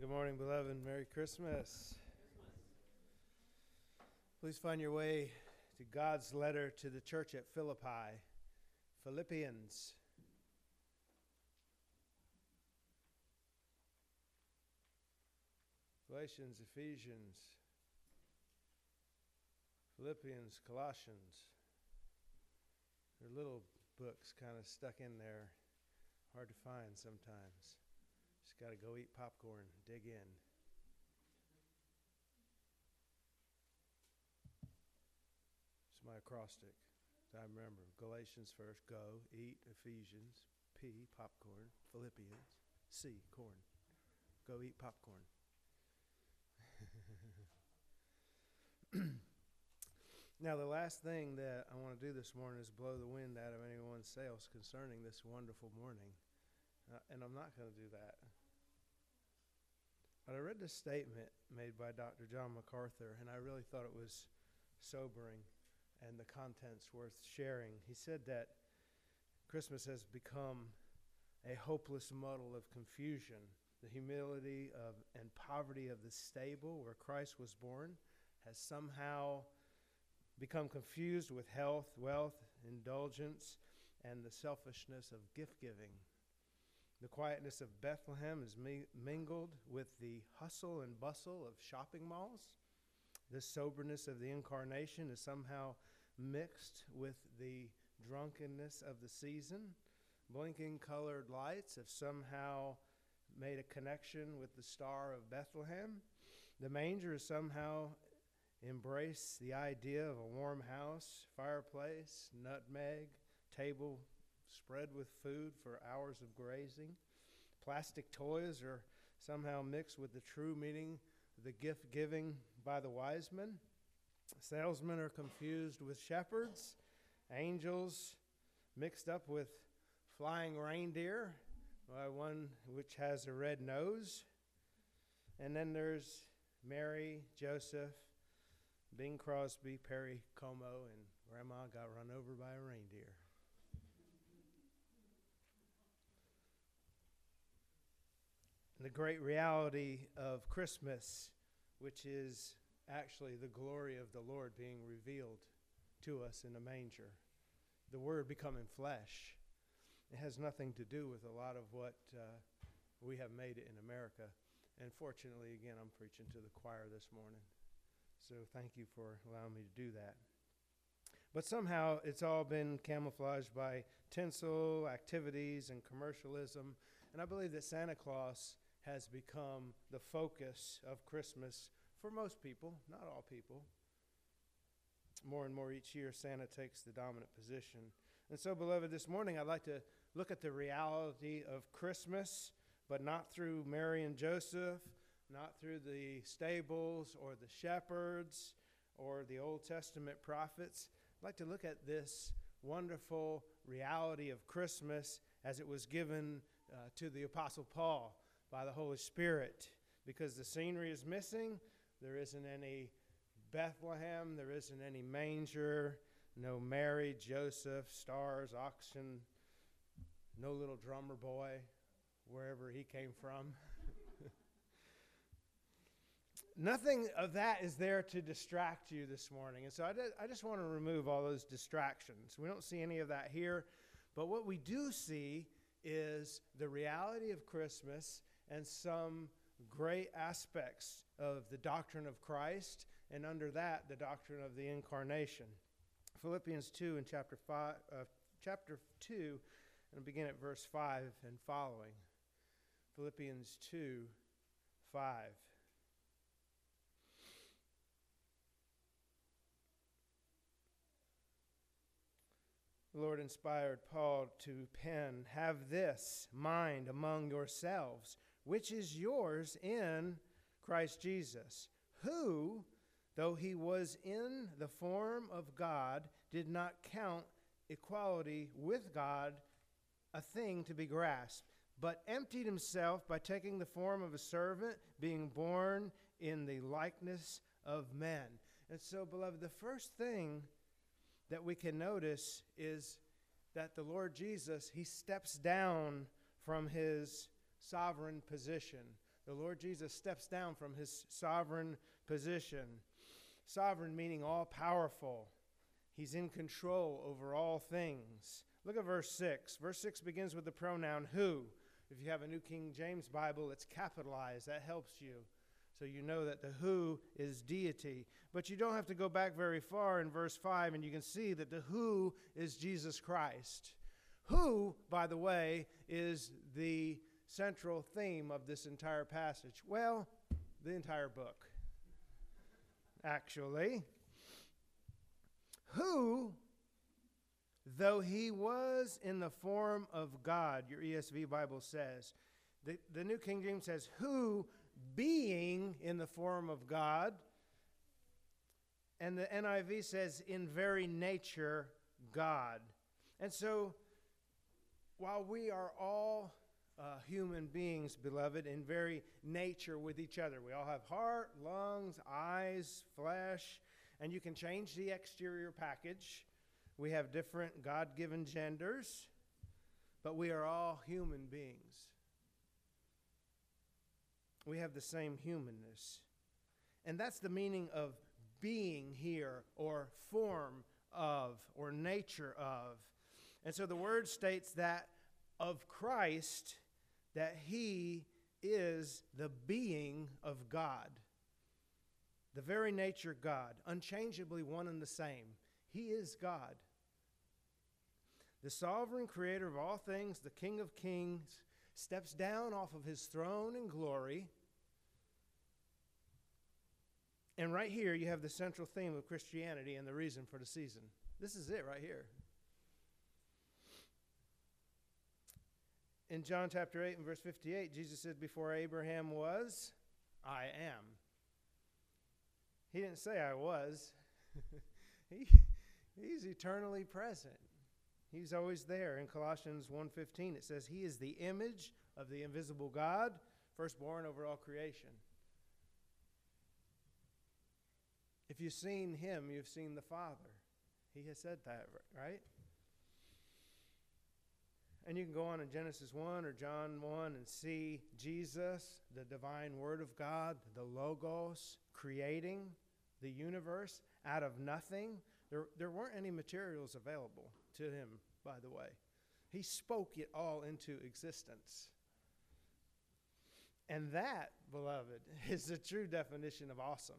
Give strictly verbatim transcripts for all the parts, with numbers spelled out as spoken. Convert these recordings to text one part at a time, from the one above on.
Good morning, beloved. Merry Christmas. Please find your way to God's letter to the church at Philippi, Philippians. Galatians, Ephesians, Philippians, Colossians. They're little books kind of stuck in there, hard to find sometimes. Just got to go eat popcorn, dig in. It's my acrostic. I remember Galatians first, go, eat, Ephesians, P, popcorn, Philippians, C, corn. Go eat popcorn. Now, the last thing that I want to do this morning is blow the wind out of anyone's sails concerning this wonderful morning. Uh, and I'm not going to do that. But I read this statement made by Doctor John MacArthur, and I really thought it was sobering and the contents worth sharing. He said that Christmas has become a hopeless muddle of confusion. The humility of and poverty of the stable where Christ was born has somehow become confused with health, wealth, indulgence, and the selfishness of gift-giving. The quietness of Bethlehem is mi- mingled with the hustle and bustle of shopping malls. The soberness of the incarnation is somehow mixed with the drunkenness of the season. Blinking colored lights have somehow made a connection with the star of Bethlehem. The manger has somehow embraced the idea of a warm house, fireplace, nutmeg, table spread with food for hours of grazing. Plastic toys are somehow mixed with the true meaning of the gift giving by the wise men. Salesmen are confused with shepherds. Angels mixed up with flying reindeer, by one which has a red nose. And then there's Mary, Joseph, Bing Crosby, Perry Como, and Grandma got run over by a reindeer. The great reality of Christmas, which is actually the glory of the Lord being revealed to us in a manger. The Word becoming flesh. It has nothing to do with a lot of what uh, we have made it in America. And fortunately, again, I'm preaching to the choir this morning. So thank you for allowing me to do that. But somehow it's all been camouflaged by tinsel, activities, and commercialism. And I believe that Santa Claus has become the focus of Christmas for most people, not all people. More and more each year, Santa takes the dominant position. And so, beloved, this morning I'd like to look at the reality of Christmas, but not through Mary and Joseph, not through the stables or the shepherds or the Old Testament prophets. I'd like to look at this wonderful reality of Christmas as it was given uh, to the Apostle Paul by the Holy Spirit, because the scenery is missing. There isn't any Bethlehem, there isn't any manger, no Mary, Joseph, stars, oxen, no little drummer boy, wherever he came from. Nothing of that is there to distract you this morning. And so I, did, I just want to remove all those distractions. We don't see any of that here. But what we do see is the reality of Christmas and some great aspects of the doctrine of Christ, and under that, the doctrine of the incarnation. Philippians two in chapter five, uh, chapter two, and I'll begin at verse five and following. Philippians two, five. The Lord inspired Paul to pen, "Have this mind among yourselves, which is yours in Christ Jesus, who, though he was in the form of God, did not count equality with God a thing to be grasped, but emptied himself by taking the form of a servant, being born in the likeness of men." And so, beloved, the first thing that we can notice is that the Lord Jesus, he steps down from his sovereign position. The Lord Jesus steps down from his sovereign position. Sovereign meaning all powerful. He's in control over all things. Look at verse six. Verse six begins with the pronoun who. If you have a New King James Bible, it's capitalized. That helps you. So you know that the who is deity. But you don't have to go back very far in verse five, and you can see that the who is Jesus Christ. Who, by the way, is the central theme of this entire passage? Well, the entire book, actually. Who, though he was in the form of God, your E S V Bible says. The, the New King James says, who, being in the form of God. And the N I V says, in very nature, God. And so, while we are all uh, human beings, beloved, in very nature with each other, we all have heart, lungs, eyes, flesh, and you can change the exterior package. We have different God-given genders, but we are all human beings. We have the same humanness. And that's the meaning of being here, or form of, or nature of. And so the word states that of Christ, that he is the being of God. The very nature God, unchangeably one and the same. He is God. The sovereign creator of all things, the King of kings, steps down off of his throne in glory. And right here you have the central theme of Christianity and the reason for the season. This is it right here. In John chapter eight and verse fifty-eight, Jesus said, before Abraham was, I am. He didn't say I was. he, he's eternally present. He's always there. In Colossians one fifteen, it says, he is the image of the invisible God, firstborn over all creation. If you've seen him, you've seen the Father. He has said that, right? And you can go on in Genesis one or John one and see Jesus, the divine Word of God, the Logos, creating the universe out of nothing. There, there weren't any materials available to him, by the way. He spoke it all into existence. And that, beloved, is the true definition of awesome.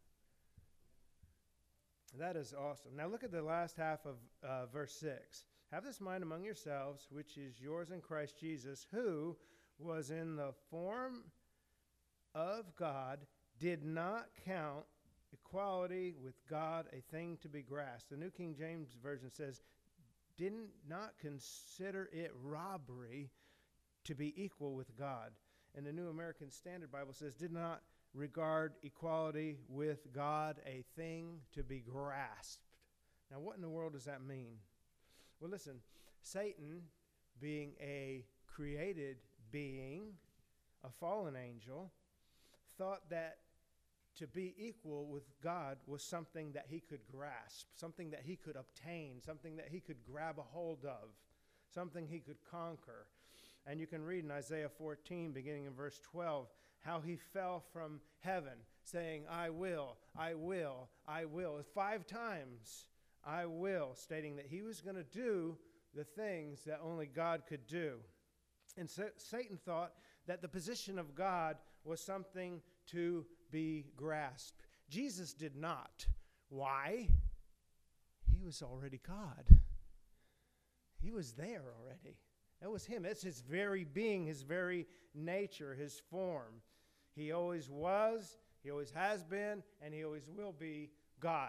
That is awesome. Now look at the last half of uh, verse six. Have this mind among yourselves, which is yours in Christ Jesus, who was in the form of God, did not count equality with God a thing to be grasped. The New King James Version says, did not consider it robbery to be equal with God. And the New American Standard Bible says, did not regard equality with God a thing to be grasped. Now, what in the world does that mean? Well, listen, Satan, being a created being, a fallen angel, thought that to be equal with God was something that he could grasp, something that he could obtain, something that he could grab a hold of, something he could conquer. And you can read in Isaiah fourteen, beginning in verse twelve, how he fell from heaven, saying, I will, I will, I will. Five times, I will, stating that he was going to do the things that only God could do. And so Satan thought that the position of God was something to be grasped. Jesus did not. Why? He was already God. He was there already. That was him. That's his very being, his very nature, his form. He always was, he always has been, and he always will be God.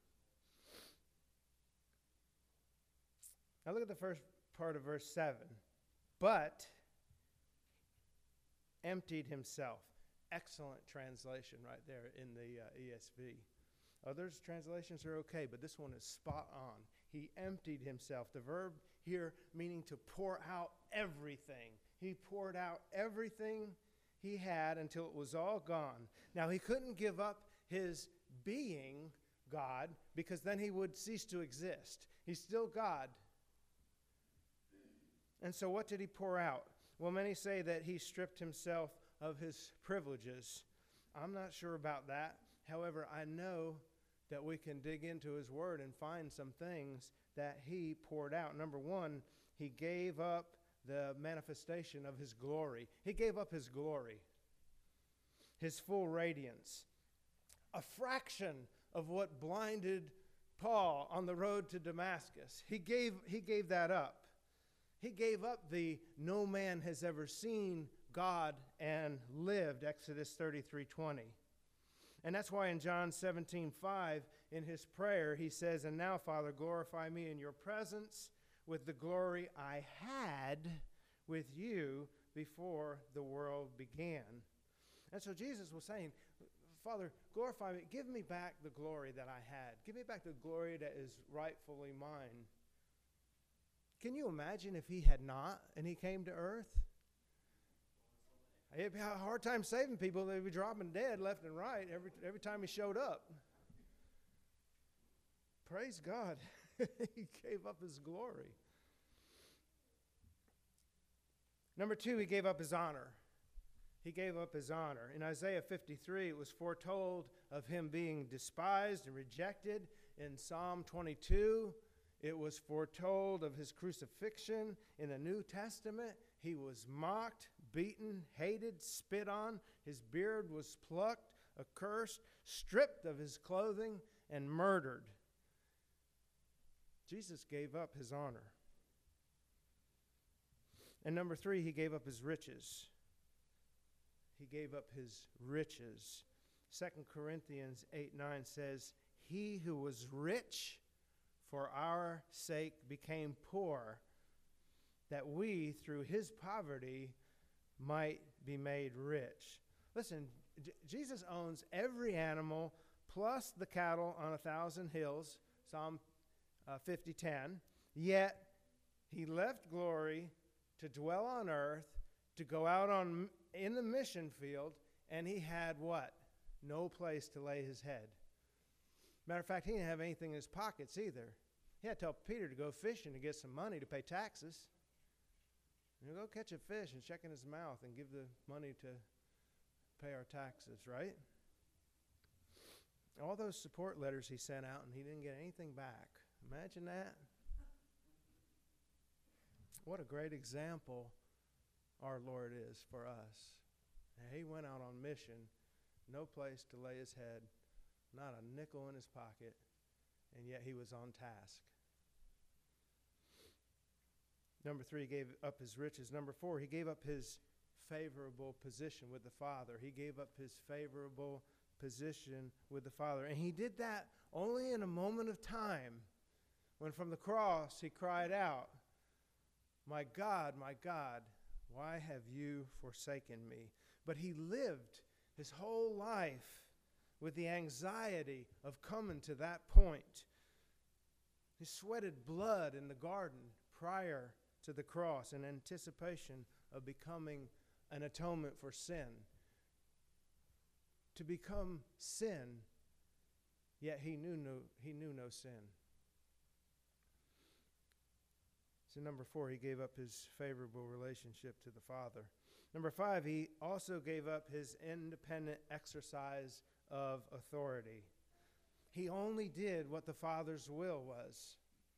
Now look at the first part of verse seven. But emptied himself. Excellent translation right there in the uh, E S V. Others translations are okay, but this one is spot on. He emptied himself. The verb here meaning to pour out everything. He poured out everything he had until it was all gone. Now, he couldn't give up his being God, because then he would cease to exist. He's still God. And so what did he pour out? Well, many say that he stripped himself of his privileges. I'm not sure about that. However, I know that we can dig into his word and find some things that he poured out. Number one, he gave up the manifestation of his glory. He gave up his glory, his full radiance. A fraction of what blinded Paul on the road to Damascus. He gave, he gave that up. He gave up the no man has ever seen God and lived, Exodus thirty-three twenty. And that's why in John seventeen five, in his prayer, he says, "And now, Father, glorify me in your presence with the glory I had with you before the world began." And so Jesus was saying, Father, glorify me. Give me back the glory that I had. Give me back the glory that is rightfully mine. Can you imagine if he had not and he came to earth? He'd have a hard time saving people. They'd be dropping dead left and right every, every time he showed up. Praise God. He gave up his glory. Number two, he gave up his honor. He gave up his honor. In Isaiah fifty-three, it was foretold of him being despised and rejected. In Psalm twenty-two, it was foretold of his crucifixion. In the New Testament, he was mocked, beaten, hated, spit on. His beard was plucked, accursed, stripped of his clothing, and murdered. Jesus gave up his honor. And number three, he gave up his riches. He gave up his riches. Second Corinthians eight nine says, "He who was rich for our sake became poor, that we through his poverty might be made rich." Listen, J- Jesus owns every animal plus the cattle on a thousand hills, Psalm uh, fifty ten. Yet he left glory to dwell on earth, to go out on in the mission field, and he had what? No place to lay his head. Matter of fact, he didn't have anything in his pockets either. He had to tell Peter to go fishing to get some money to pay taxes. You know, go catch a fish and check in his mouth and give the money to pay our taxes, right? All those support letters he sent out, and he didn't get anything back. Imagine that. What a great example our Lord is for us. He went out on mission, no place to lay his head, not a nickel in his pocket, and yet he was on task. Number three, he gave up his riches. Number four, he gave up his favorable position with the Father. He gave up his favorable position with the Father. And he did that only in a moment of time when from the cross he cried out, "My God, my God, why have you forsaken me?" But he lived his whole life with the anxiety of coming to that point. He sweated blood in the garden prior to the cross in anticipation of becoming an atonement for sin. To become sin, yet he knew no, he knew no sin. So number four, he gave up his favorable relationship to the Father. Number five, he also gave up his independent exercise of authority. He only did what the Father's will was.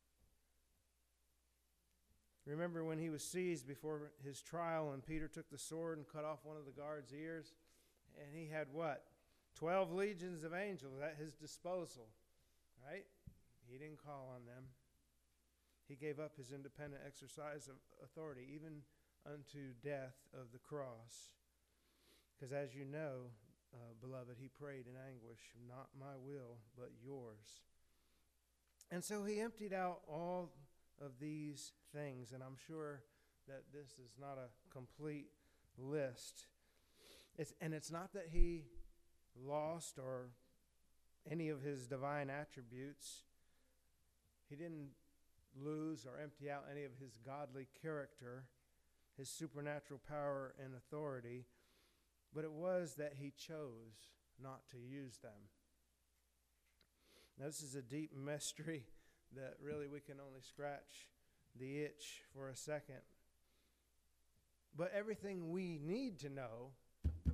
Remember when he was seized before his trial and Peter took the sword and cut off one of the guard's ears? And he had what? Twelve legions of angels at his disposal, right? He didn't call on them. He gave up his independent exercise of authority, even unto death of the cross. Because as you know, uh, beloved, he prayed in anguish, "Not my will, but yours." And so he emptied out all of these things, and I'm sure that this is not a complete list. It's, and it's not that he lost or any of his divine attributes. He didn't lose or empty out any of his godly character, his supernatural power and authority, but it was that he chose not to use them. Now, this is a deep mystery that really we can only scratch the itch for a second. But everything we need to know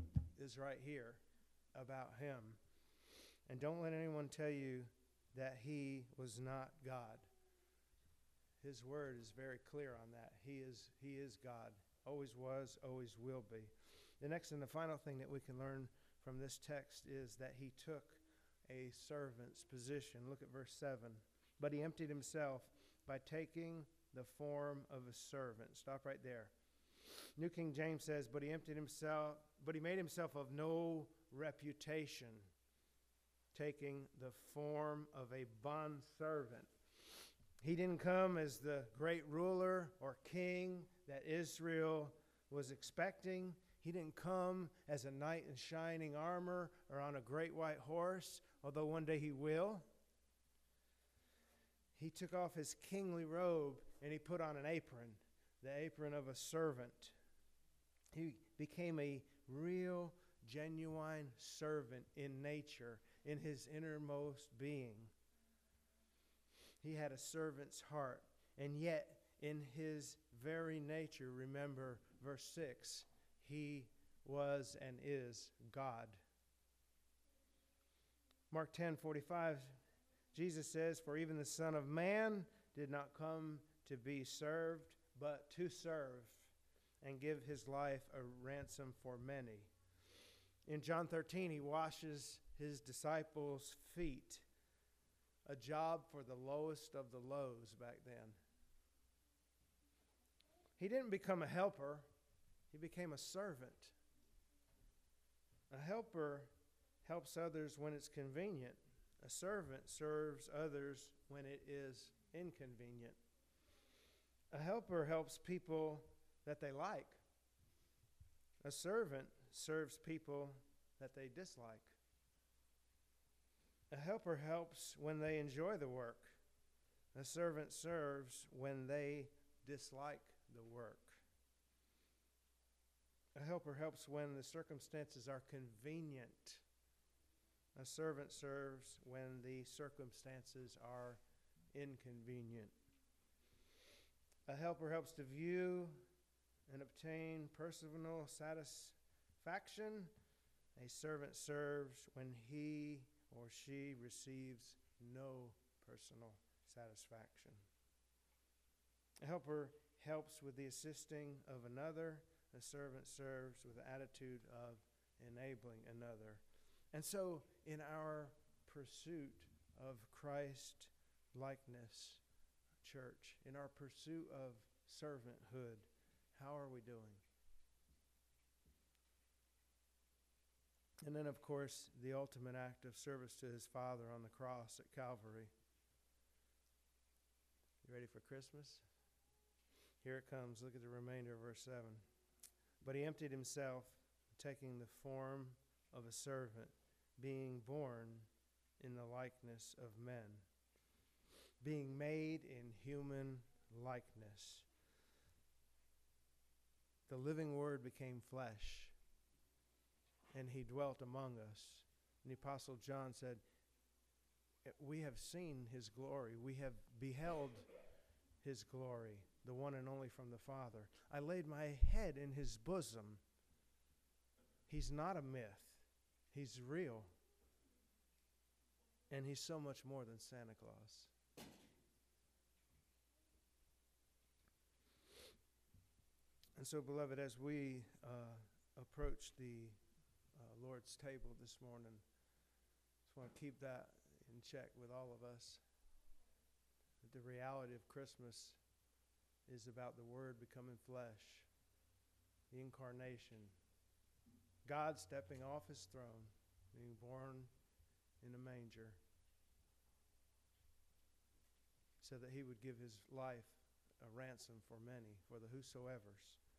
is right here about him. And don't let anyone tell you that he was not God. His word is very clear on that. He is, he is God. Always was, always will be. The next and the final thing that we can learn from this text is that he took a servant's position. Look at verse seven. But he emptied himself by taking the form of a servant. Stop right there. New King James says, but he emptied himself, but he made himself of no reputation, taking the form of a bondservant. He didn't come as the great ruler or king that Israel was expecting. He didn't come as a knight in shining armor or on a great white horse, although one day he will. He took off his kingly robe and he put on an apron, the apron of a servant. He became a real, genuine servant in nature, in his innermost being. He had a servant's heart, and yet in his very nature, remember verse six, he was and is God. Mark ten forty-five, Jesus says, for even the Son of Man did not come to be served, but to serve and give his life a ransom for many. In John thirteen, he washes his disciples' feet, a job for the lowest of the lows back then. He didn't become a helper, he became a servant. A helper helps others when it's convenient. A servant serves others when it is inconvenient. A helper helps people that they like. A servant serves people that they dislike. A helper helps when they enjoy the work. A servant serves when they dislike the work. A helper helps when the circumstances are convenient. A servant serves when the circumstances are inconvenient. A helper helps to view and obtain personal satisfaction. A servant serves when he or she receives no personal satisfaction. A helper helps with the assisting of another. A servant serves with the attitude of enabling another. And so, in our pursuit of Christ likeness, church, in our pursuit of servanthood, how are we doing? And then, of course, the ultimate act of service to his Father on the cross at Calvary. You ready for Christmas? Here it comes. Look at the remainder of verse seven. But he emptied himself, taking the form of a servant, being born in the likeness of men, being made in human likeness. The living Word became flesh, and he dwelt among us. And the Apostle John said, we have seen his glory. We have beheld his glory, the one and only from the Father. I laid my head in his bosom. He's not a myth. He's real. And he's so much more than Santa Claus. And so, beloved, as we uh, approach the uh, Lord's table this morning, I just want to keep that in check with all of us. That the reality of Christmas is about the Word becoming flesh, the incarnation, God stepping off his throne, being born in a manger, so that he would give his life a ransom for many, for the whosoever's.